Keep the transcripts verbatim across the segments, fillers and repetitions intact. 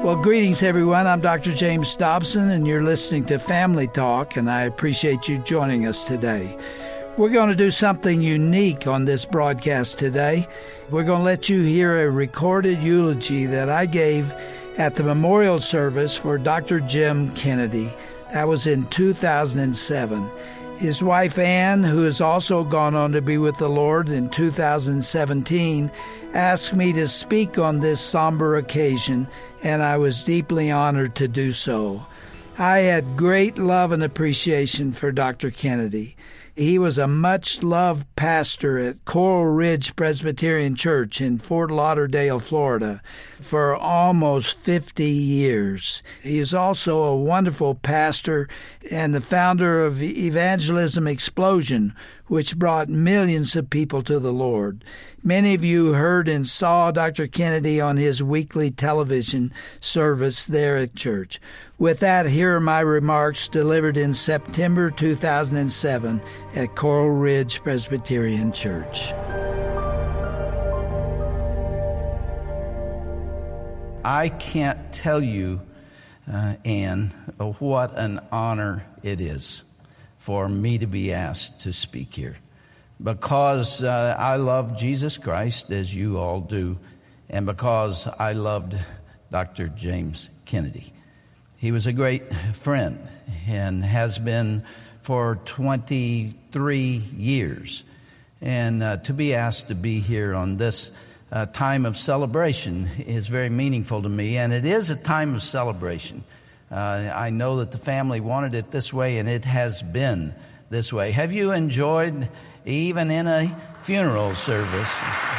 Well, greetings, everyone. I'm Doctor James Dobson, and you're listening to Family Talk, and I appreciate you joining us today. We're going to do something unique on this broadcast today. We're going to let you hear a recorded eulogy that I gave at the memorial service for Doctor Jim Kennedy. That was in two thousand seven. His wife, Ann, who has also gone on to be with the Lord in two thousand seventeen, asked me to speak on this somber occasion, and I was deeply honored to do so. I had great love and appreciation for Doctor Kennedy. He was a much-loved pastor at Coral Ridge Presbyterian Church in Fort Lauderdale, Florida, for almost fifty years. He is also a wonderful pastor and the founder of Evangelism Explosion, which brought millions of people to the Lord. Many of you heard and saw Doctor Kennedy on his weekly television service there at church. With that, here are my remarks delivered in September two thousand seven at Coral Ridge Presbyterian Church. I can't tell you, uh, Ann, what an honor it is for me to be asked to speak here, because uh, I love Jesus Christ, as you all do, and because I loved Doctor James Kennedy. He was a great friend and has been for twenty-three years. And uh, to be asked to be here on this uh, time of celebration is very meaningful to me, and it is a time of celebration. Uh, I know that the family wanted it this way, and it has been this way. Have you enjoyed, even in a funeral service,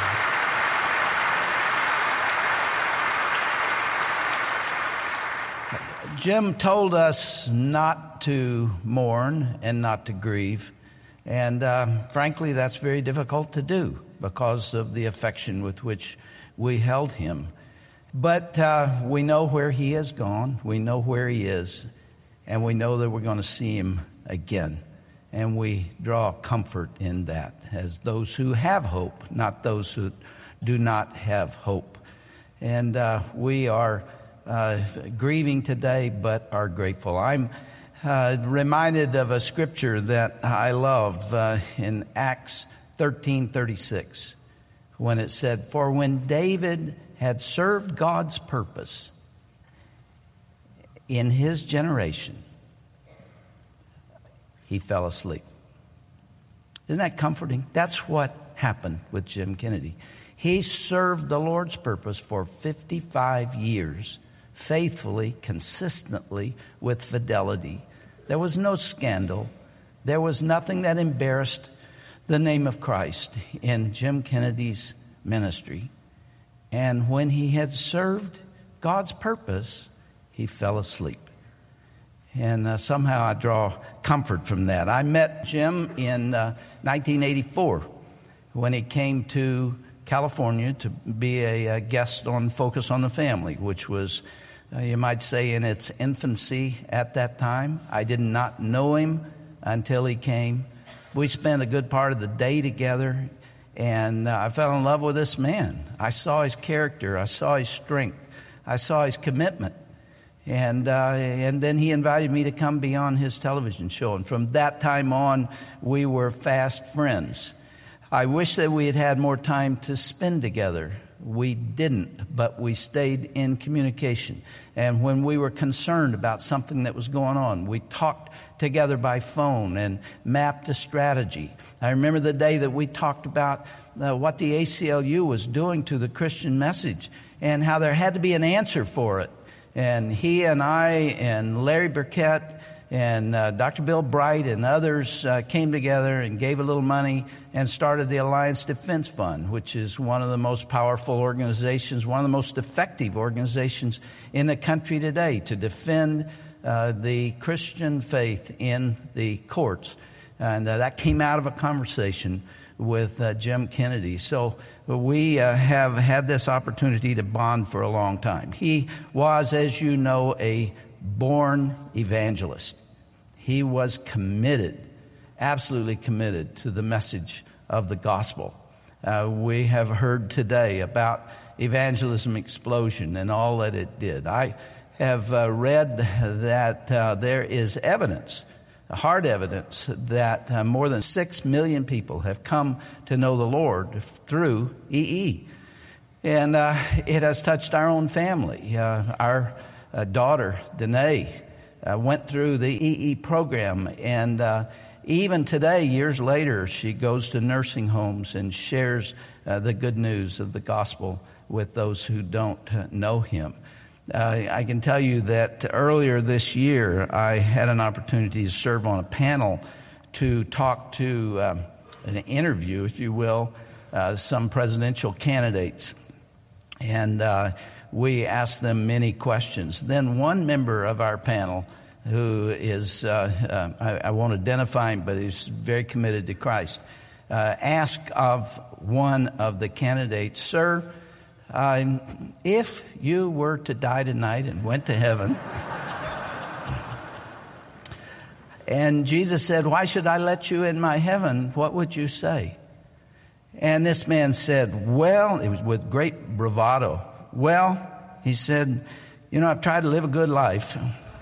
Jim told us not to mourn and not to grieve, and uh, frankly, that's very difficult to do because of the affection with which we held him. But uh, we know where he has gone, we know where he is, and we know that we're going to see him again. And we draw comfort in that as those who have hope, not those who do not have hope. And uh, we are uh, grieving today, but are grateful. I'm uh, reminded of a scripture that I love uh, in Acts thirteen thirty-six, when it said, "For when David had served God's purpose in his generation, he fell asleep." Isn't that comforting? That's what happened with Jim Kennedy. He served the Lord's purpose for fifty-five years, faithfully, consistently, with fidelity. There was no scandal. There was nothing that embarrassed the name of Christ in Jim Kennedy's ministry. And when he had served God's purpose, he fell asleep. And uh, somehow I draw comfort from that. I met Jim in uh, nineteen eighty-four when he came to California to be a, a guest on Focus on the Family, which was, uh, you might say, in its infancy at that time. I did not know him until he came. We spent a good part of the day together, and uh, I fell in love with this man. I saw his character. I saw his strength. I saw his commitment. And uh, and then he invited me to come be on his television show. And from that time on, we were fast friends. I wish that we had had more time to spend together. We didn't, but we stayed in communication. And when we were concerned about something that was going on, we talked together by phone and mapped a strategy. I remember the day that we talked about uh, what the A C L U was doing to the Christian message and how there had to be an answer for it. And he and I and Larry Burkett and uh, Doctor Bill Bright and others uh, came together and gave a little money and started the Alliance Defense Fund, which is one of the most powerful organizations, one of the most effective organizations in the country today to defend uh, the Christian faith in the courts. And uh, that came out of a conversation with uh, Jim Kennedy. So we uh, have had this opportunity to bond for a long time. He was, as you know, a born evangelist. He was committed, absolutely committed to the message of the gospel. Uh, we have heard today about evangelism explosion and all that it did. I have uh, read that uh, there is evidence, hard evidence, that uh, more than six million people have come to know the Lord through E E. And uh, it has touched our own family. Uh, our uh, daughter, Danae, uh, went through the E E program. And uh, even today, years later, she goes to nursing homes and shares uh, the good news of the gospel with those who don't uh, know him. Uh, I can tell you that earlier this year, I had an opportunity to serve on a panel to talk to um, an interview, if you will, uh, some presidential candidates. And uh, we asked them many questions. Then one member of our panel, who is, uh, uh, I, I won't identify him, but he's very committed to Christ, uh, asked of one of the candidates, "Sir, uh, if you were to die tonight and went to heaven," and Jesus said, "Why should I let you in my heaven? What would you say?" And this man said, well, it was with great bravado, "Well," he said, "you know, I've tried to live a good life.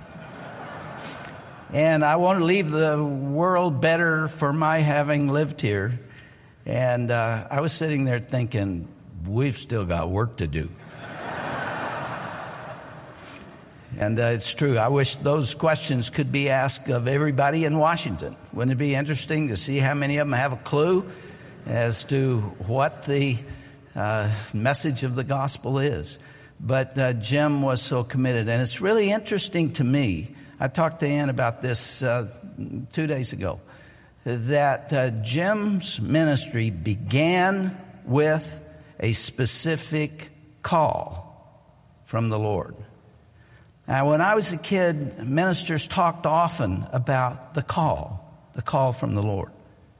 And I want to leave the world better for my having lived here." And uh, I was sitting there thinking, we've still got work to do. And uh, it's true. I wish those questions could be asked of everybody in Washington. Wouldn't it be interesting to see how many of them have a clue as to what the uh, message of the gospel is? But uh, Jim was so committed. And it's really interesting to me. I talked to Ann about this uh, two days ago, that uh, Jim's ministry began with a specific call from the Lord. Now, when I was a kid, ministers talked often about the call, the call from the Lord.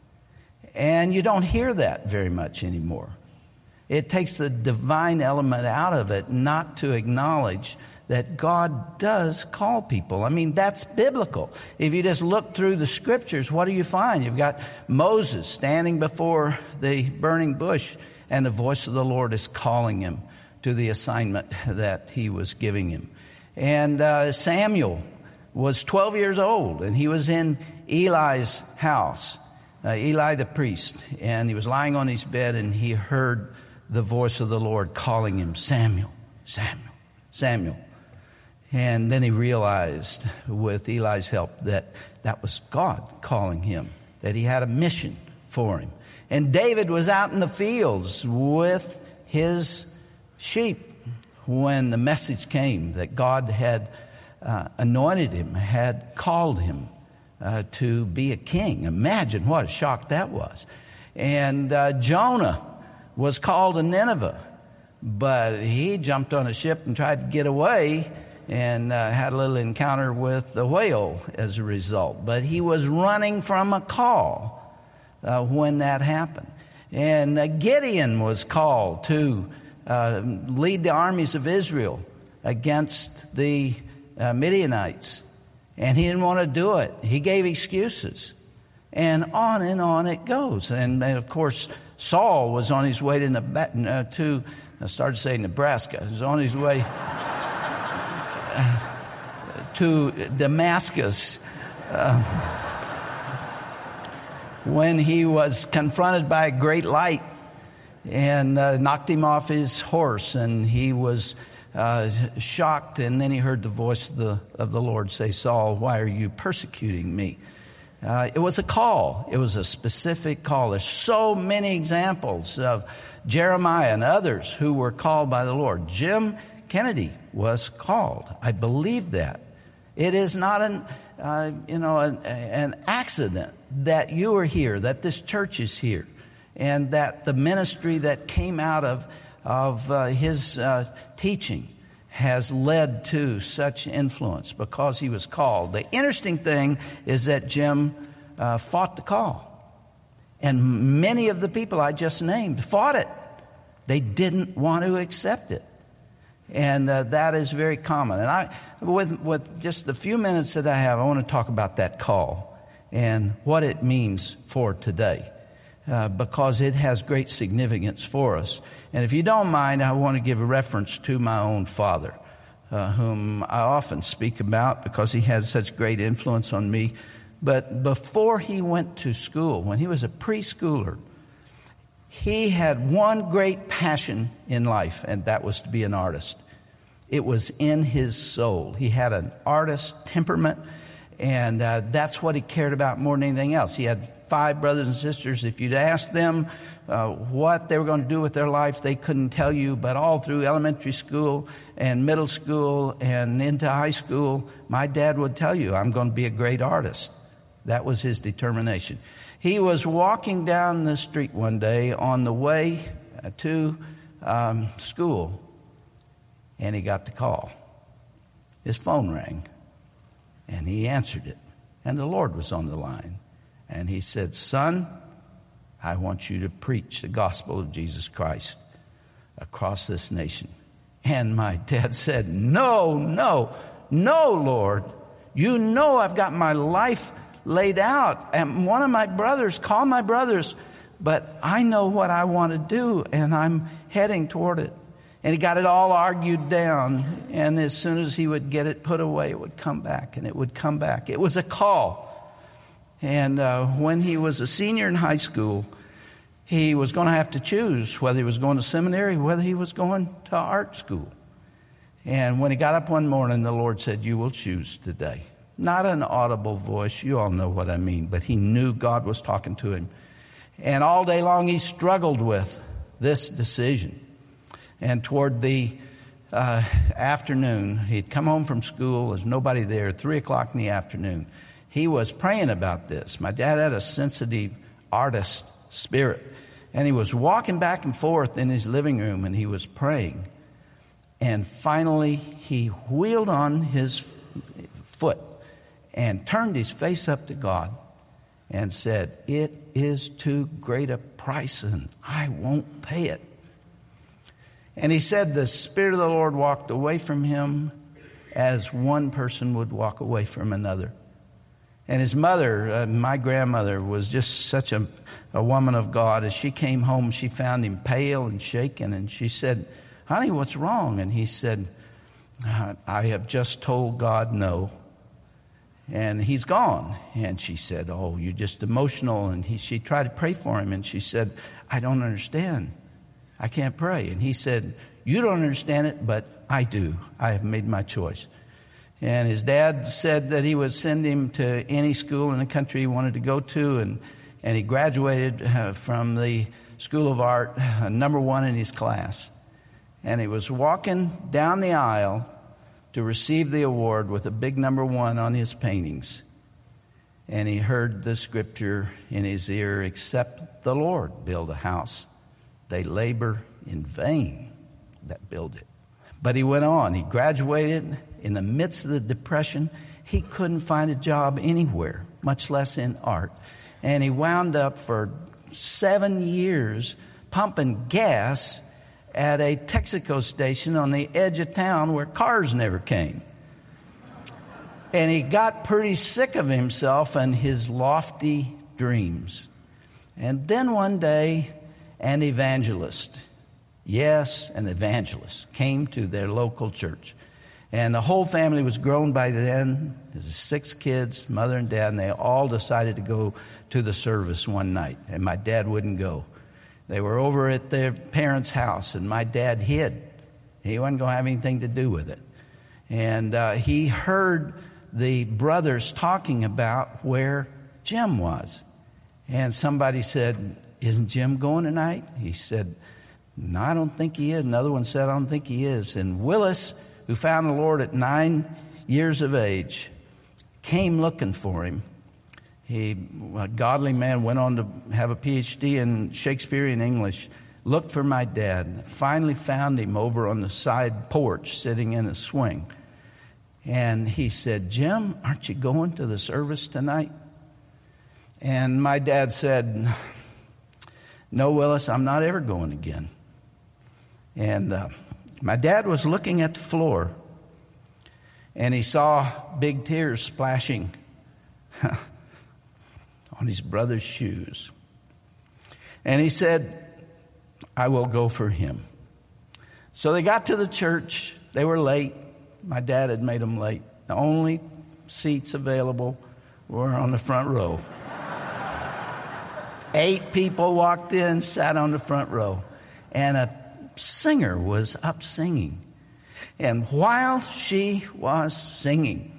And you don't hear that very much anymore. It takes the divine element out of it not to acknowledge that God does call people. I mean, that's biblical. If you just look through the scriptures, what do you find? You've got Moses standing before the burning bush, and the voice of the Lord is calling him to the assignment that he was giving him. And uh, Samuel was twelve years old, and he was in Eli's house, uh, Eli the priest, and he was lying on his bed, and he heard the voice of the Lord calling him, "Samuel, Samuel, Samuel." And then he realized, with Eli's help, that that was God calling him, that he had a mission for him. And David was out in the fields with his sheep when the message came that God had uh, anointed him, had called him uh, to be a king. Imagine what a shock that was. And uh, Jonah was called to Nineveh, but he jumped on a ship and tried to get away, and uh, had a little encounter with the whale as a result. But he was running from a call uh, when that happened. And uh, Gideon was called to uh, lead the armies of Israel against the uh, Midianites. And he didn't want to do it. He gave excuses. And on and on it goes. And, and of course, Saul was on his way to, Neb- uh, to I started to say Nebraska. He was on his way to Damascus uh, when he was confronted by a great light and uh, knocked him off his horse, and he was uh, shocked. And then he heard the voice of the, of the Lord say, "Saul, why are you persecuting me?" Uh, it was a call. It was a specific call. There's so many examples of Jeremiah and others who were called by the Lord. Jim Kennedy was called. I believe that. It is not an, uh, you know, an, an accident that you are here, that this church is here, and that the ministry that came out of of uh, his uh, teaching has led to such influence because he was called. The interesting thing is that Jim uh, fought the call, and many of the people I just named fought it. They didn't want to accept it. And uh, that is very common. And I, with, with just the few minutes that I have, I want to talk about that call and what it means for today. uh, because it has great significance for us. And if you don't mind, I want to give a reference to my own father, uh, whom I often speak about because he had such great influence on me. But before he went to school, when he was a preschooler, he had one great passion in life, and that was to be an artist. It was in his soul. He had an artist temperament, and uh, that's what he cared about more than anything else. He had five brothers and sisters. If you'd asked them uh, what they were going to do with their life, they couldn't tell you. But all through elementary school and middle school and into high school, my dad would tell you, I'm going to be a great artist. That was his determination. He was walking down the street one day on the way to um, school, and he got the call. His phone rang, and he answered it, and the Lord was on the line. And he said, son, I want you to preach the gospel of Jesus Christ across this nation. And my dad said, no, no, no, Lord. You know I've got my life laid out. And one of my brothers, call my brothers, but I know what I want to do, and I'm heading toward it. And he got it all argued down, and as soon as he would get it put away, it would come back, and it would come back. It was a call. And uh, when he was a senior in high school, he was going to have to choose whether he was going to seminary, whether he was going to art school. And when he got up one morning, the Lord said, you will choose today. Not an audible voice. You all know what I mean. But he knew God was talking to him. And all day long he struggled with this decision. And toward the uh, afternoon, he'd come home from school. There's nobody there. Three o'clock in the afternoon. He was praying about this. My dad had a sensitive artist spirit. And he was walking back and forth in his living room, and he was praying. And finally, he wheeled on his foot and turned his face up to God and said, it is too great a price, and I won't pay it. And he said the Spirit of the Lord walked away from him as one person would walk away from another. And his mother, uh, my grandmother, was just such a, a woman of God. As she came home, she found him pale and shaken, and she said, honey, what's wrong? And he said, I have just told God no. And he's gone. And she said, oh, you're just emotional. And he, she tried to pray for him. And she said, I don't understand. I can't pray. And he said, you don't understand it, but I do. I have made my choice. And his dad said that he would send him to any school in the country he wanted to go to. And, and he graduated uh, from the School of Art, uh, number one in his class. And he was walking down the aisle to receive the award with a big number one on his paintings. And he heard the scripture in his ear, except the Lord build a house, they labor in vain that build it. But he went on. He graduated in the midst of the Depression. He couldn't find a job anywhere, much less in art. And he wound up for seven years pumping gas at a Texaco station on the edge of town where cars never came. And he got pretty sick of himself and his lofty dreams. And then one day, an evangelist, yes, an evangelist, came to their local church. And the whole family was grown by then. There's six kids, mother and dad, and they all decided to go to the service one night. And my dad wouldn't go. They were over at their parents' house, and my dad hid. He wasn't going to have anything to do with it. And uh, he heard the brothers talking about where Jim was. And somebody said, isn't Jim going tonight? He said, no, I don't think he is. Another one said, I don't think he is. And Willis, who found the Lord at nine years of age, came looking for him. He, a godly man, went on to have a P H D in Shakespearean English, looked for my dad, finally found him over on the side porch sitting in a swing. And he said, Jim, aren't you going to the service tonight? And my dad said, no, Willis, I'm not ever going again. And uh, my dad was looking at the floor, and he saw big tears splashing on his brother's shoes. And he said, I will go for him. So they got to the church. They were late. My dad had made them late. The only seats available were on the front row. Eight people walked in, sat on the front row. And a singer was up singing. And while she was singing,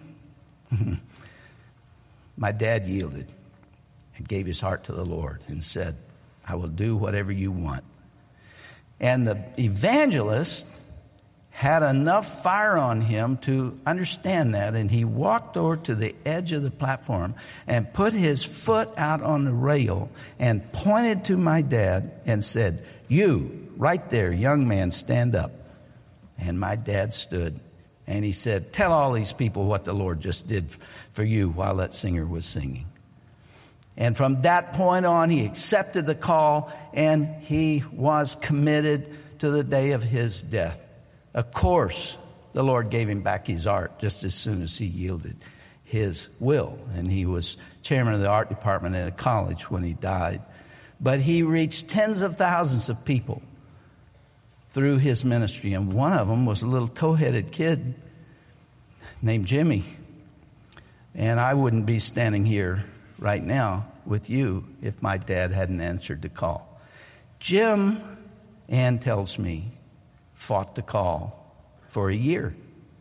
my dad yielded and gave his heart to the Lord and said, I will do whatever you want. And the evangelist had enough fire on him to understand that, and he walked over to the edge of the platform and put his foot out on the rail and pointed to my dad and said, you, right there, young man, stand up. And my dad stood, and he said, tell all these people what the Lord just did for you while that singer was singing. And from that point on, he accepted the call, and he was committed to the day of his death. Of course, the Lord gave him back his art just as soon as he yielded his will. And he was chairman of the art department at a college when he died. But he reached tens of thousands of people through his ministry. And one of them was a little tow-headed kid named Jimmy. And I wouldn't be standing here right now with you if my dad hadn't answered the call. Jim, Ann tells me, fought the call for a year.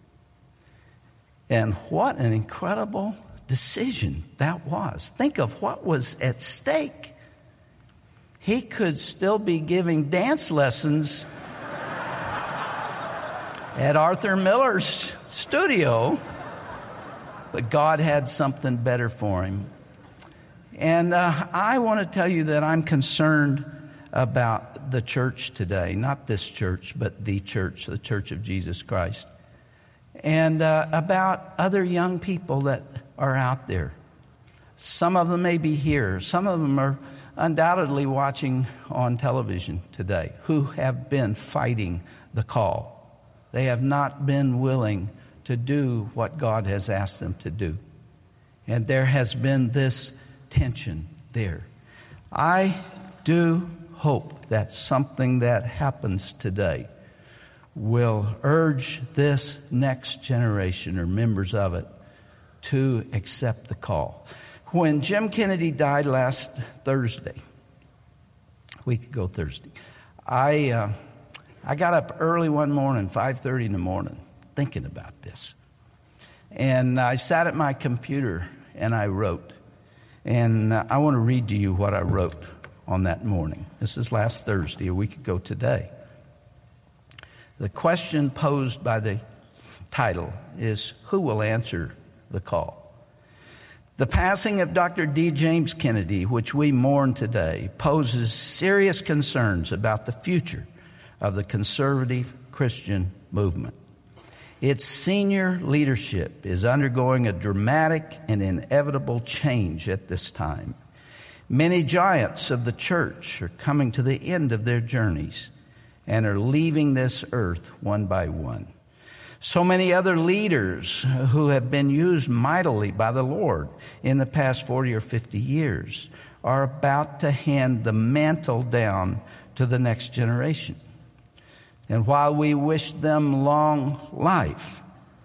And what an incredible decision that was. Think of what was at stake. He could still be giving dance lessons at Arthur Miller's studio, but God had something better for him. And uh, I want to tell you that I'm concerned about the church today, not this church, but the church, the Church of Jesus Christ, and uh, about other young people that are out there. Some of them may be here. Some of them are undoubtedly watching on television today who have been fighting the call. They have not been willing to do what God has asked them to do. And there has been this tension there. I do hope that something that happens today will urge this next generation or members of it to accept the call. When Jim Kennedy died last Thursday, a week ago Thursday, I uh, I got up early one morning, five thirty in the morning, thinking about this. And I sat at my computer and I wrote. And uh, I want to read to you what I wrote on that morning. This is last Thursday, a week ago today. The question posed by the title is, who will answer the call? The passing of Doctor D. James Kennedy, which we mourn today, poses serious concerns about the future of the conservative Christian movement. Its senior leadership is undergoing a dramatic and inevitable change at this time. Many giants of the church are coming to the end of their journeys and are leaving this earth one by one. So many other leaders who have been used mightily by the Lord in the past forty or fifty years are about to hand the mantle down to the next generation. And while we wish them long life,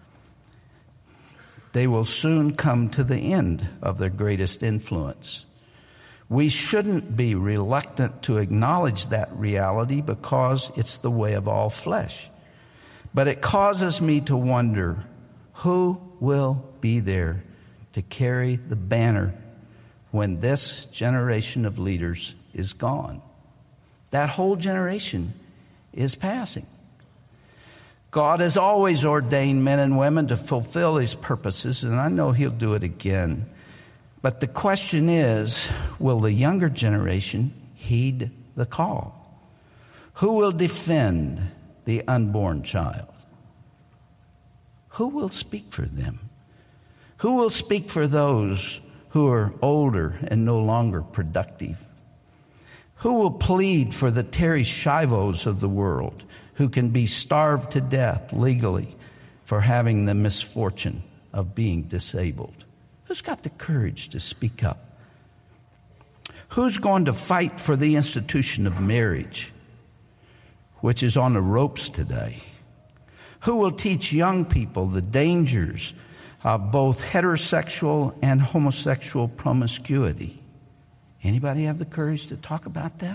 they will soon come to the end of their greatest influence. We shouldn't be reluctant to acknowledge that reality because it's the way of all flesh. But it causes me to wonder, who will be there to carry the banner when this generation of leaders is gone? That whole generation is passing. God has always ordained men and women to fulfill his purposes, and I know he'll do it again. But the question is, will the younger generation heed the call? Who will defend the unborn child? Who will speak for them? Who will speak for those who are older and no longer productive? Who will plead for the Terry Shivos of the world who can be starved to death legally for having the misfortune of being disabled? Who's got the courage to speak up? Who's going to fight for the institution of marriage, which is on the ropes today? Who will teach young people the dangers of both heterosexual and homosexual promiscuity? Anybody have the courage to talk about that?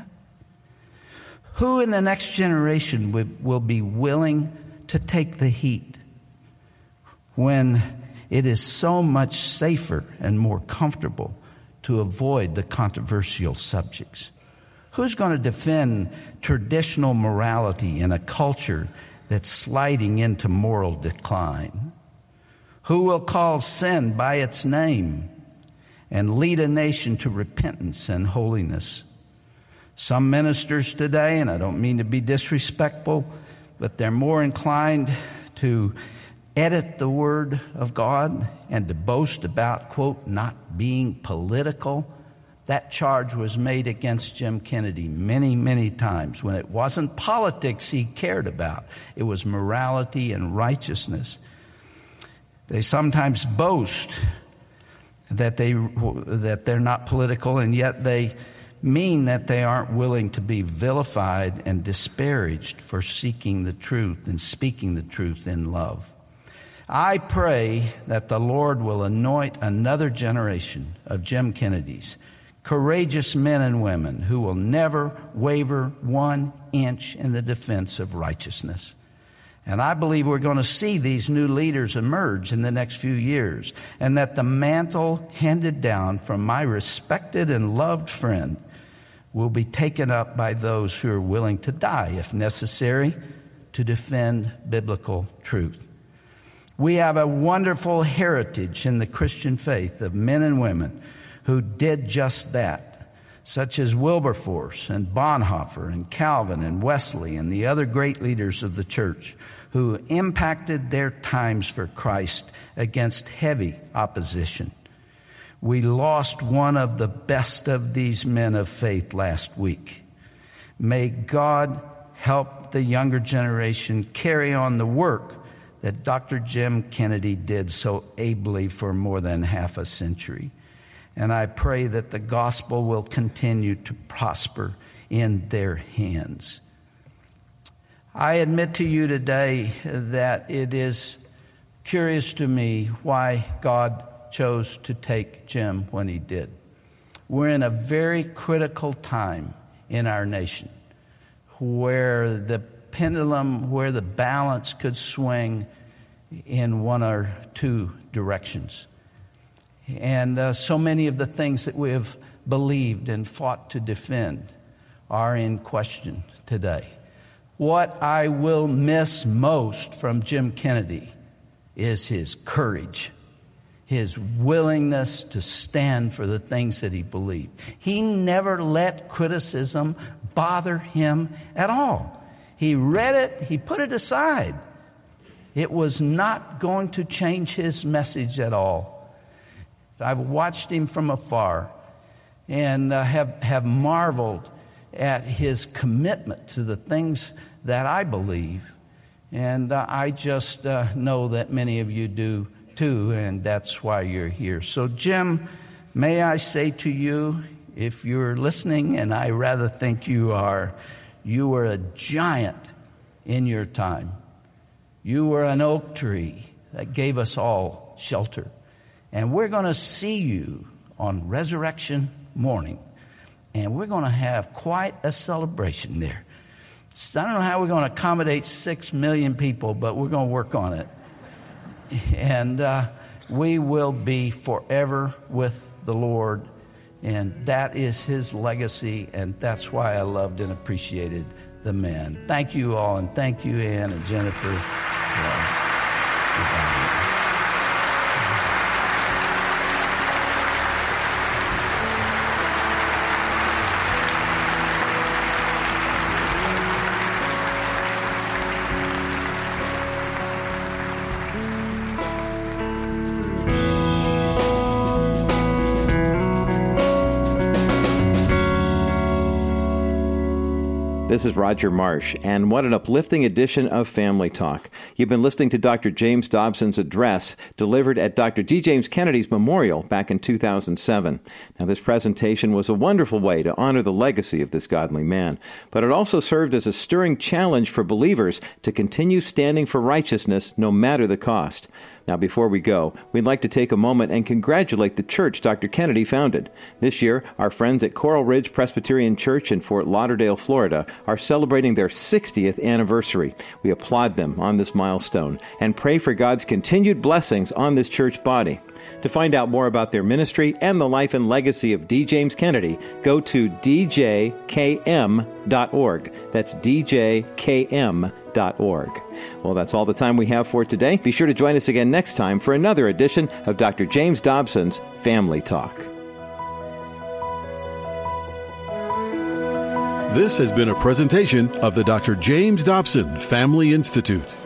Who in the next generation will be willing to take the heat when it is so much safer and more comfortable to avoid the controversial subjects? Who's going to defend traditional morality in a culture that's sliding into moral decline? Who will call sin by its name and lead a nation to repentance and holiness? Some ministers today, and I don't mean to be disrespectful, but they're more inclined to edit the Word of God and to boast about, quote, not being political. That charge was made against Jim Kennedy many, many times when it wasn't politics he cared about. It was morality and righteousness. They sometimes boast that, they, that they're not political, and yet they mean that they aren't willing to be vilified and disparaged for seeking the truth and speaking the truth in love. I pray that the Lord will anoint another generation of Jim Kennedys, courageous men and women who will never waver one inch in the defense of righteousness. And I believe we're going to see these new leaders emerge in the next few years, and that the mantle handed down from my respected and loved friend will be taken up by those who are willing to die, if necessary, to defend biblical truth. We have a wonderful heritage in the Christian faith of men and women who did just that, such as Wilberforce and Bonhoeffer and Calvin and Wesley and the other great leaders of the church who impacted their times for Christ against heavy opposition. We lost one of the best of these men of faith last week. May God help the younger generation carry on the work that Doctor Jim Kennedy did so ably for more than half a century. And I pray that the gospel will continue to prosper in their hands. I admit to you today that it is curious to me why God chose to take Jim when he did. We're in a very critical time in our nation where the pendulum, where the balance could swing in one or two directions. And uh, so many of the things that we have believed and fought to defend are in question today. What I will miss most from Jim Kennedy is his courage, his willingness to stand for the things that he believed. He never let criticism bother him at all. He read it, he put it aside. It was not going to change his message at all. I've watched him from afar and uh, have, have marveled at his commitment to the things that I believe. And uh, I just uh, know that many of you do too, and that's why you're here. So, Jim, may I say to you, if you're listening, and I rather think you are, you were a giant in your time. You were an oak tree that gave us all shelter. And we're going to see you on resurrection morning. And we're going to have quite a celebration there. So I don't know how we're going to accommodate six million people, but we're going to work on it. And uh, we will be forever with the Lord. And that is his legacy. And that's why I loved and appreciated the man. Thank you all. And thank you, Ann and Jennifer. Uh, This is Roger Marsh, and what an uplifting edition of Family Talk. You've been listening to Doctor James Dobson's address delivered at Doctor D. James Kennedy's memorial back in two thousand seven. Now, this presentation was a wonderful way to honor the legacy of this godly man, but it also served as a stirring challenge for believers to continue standing for righteousness no matter the cost. Now, before we go, we'd like to take a moment and congratulate the church Doctor Kennedy founded. This year, our friends at Coral Ridge Presbyterian Church in Fort Lauderdale, Florida, are celebrating their sixtieth anniversary. We applaud them on this milestone and pray for God's continued blessings on this church body. To find out more about their ministry and the life and legacy of D. James Kennedy, go to d j k m dot org. That's d j k m dot org. Well, that's all the time we have for today. Be sure to join us again next time for another edition of Doctor James Dobson's Family Talk. This has been a presentation of the Doctor James Dobson Family Institute.